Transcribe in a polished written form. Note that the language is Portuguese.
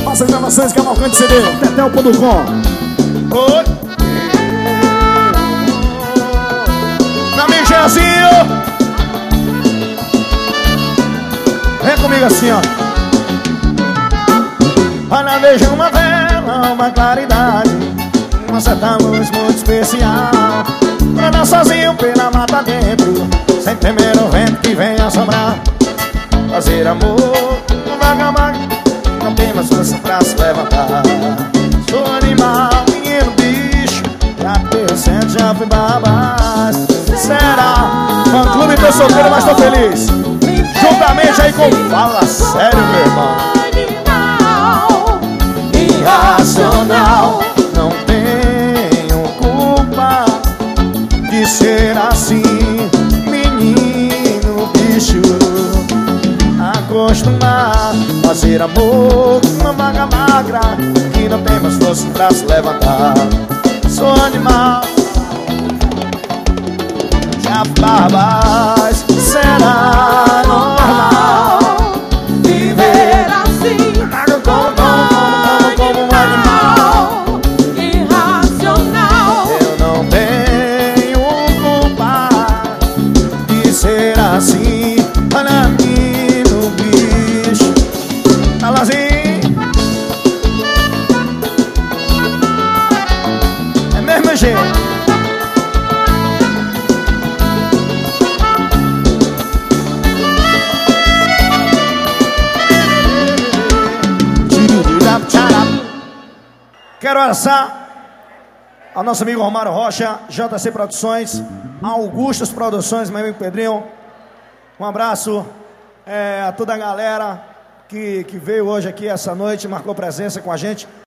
Faça gravações Cavalcante CD, Tetel.com. Oi. Meu amigo Jeanzinho, vem comigo assim, ó. Olha, veja uma vela, uma claridade, uma certa luz muito especial. Andar sozinho pela mata dentro, sem temer o vento que vem assombrar. Fazer amor, vagar, não tem mais força pra se levantar. Sou animal, menino, bicho, já crescendo, já fui babás. Será? Fã clube, tô solteiro, mas tô feliz. Juntamente aí com Fala Sério, meu irmão. Irracional, não tenho culpa de ser assim, menino, bicho. Acostumar, fazer amor com uma vaga magra que não tem mais força pra se levantar. Sou animal, já babás. Será normal viver assim, como um animal irracional? Eu não tenho culpa de ser assim, menino, bicho. Fala assim. É mesmo, gente. Quero abraçar ao nosso amigo Romário Rocha, JC Produções, Augustus Produções, meu amigo Pedrinho. Um abraço a toda a galera que veio hoje aqui essa noite, marcou presença com a gente.